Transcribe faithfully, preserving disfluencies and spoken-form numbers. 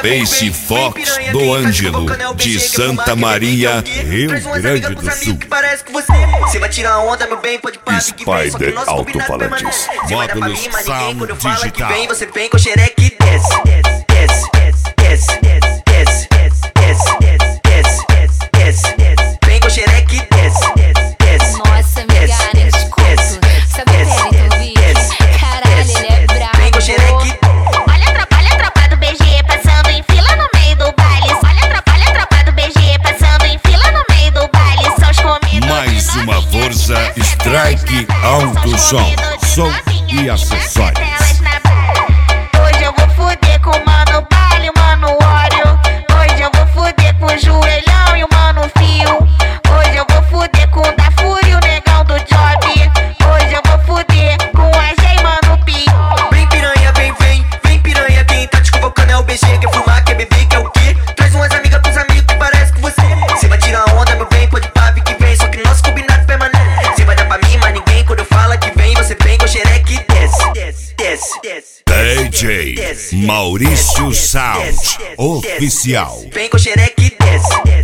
Space Fox do Ângelo, de Santa Maria, Rio Grande do Sul. Você vai tirar onda, meu bem, pode parar. Spider Alto-Falantes, módulos Sound Digital. Vem, você vem com xereque e desce, desce, desce, desce, desce, desce, desce, desce, desce, desce. Vem com xereque e desce, desce. Nossa, amiga, nem te conto. Sabe o que é, Vitor? Caralho, ele é brabo. Vem com xereque. Olha a tropa, olha a tropa do B G passando em fila no meio do baile. Olha a tropa, olha a tropa do B G passando em fila no meio do baile. São os comedores. Mais uma força Strike Alto Som, som e acessórios. Hoje eu vou fuder com o mano baile, o mano óleo. Hoje eu vou fuder com o joelhão e o mano fio. Hoje eu vou fuder com o da Fúria, o negão do Job. Hoje eu vou fuder com a G e mano Pi. Vem piranha, vem, vem, vem piranha. Quem tá te convocando é o B G. Quer fumar, quer beber, quer o quê? Traz umas amigas pros amigos que parece com você. Cê vai tirar onda, meu bem, pode pá, que vem. Só que nosso combinado permanece. Cê vai dar pra mim, mas ninguém. Quando eu falo que vem, você vem com xereque e desce, desce, desce, desce. D J Maurício Sound Oficial. Vem com xereque e desce.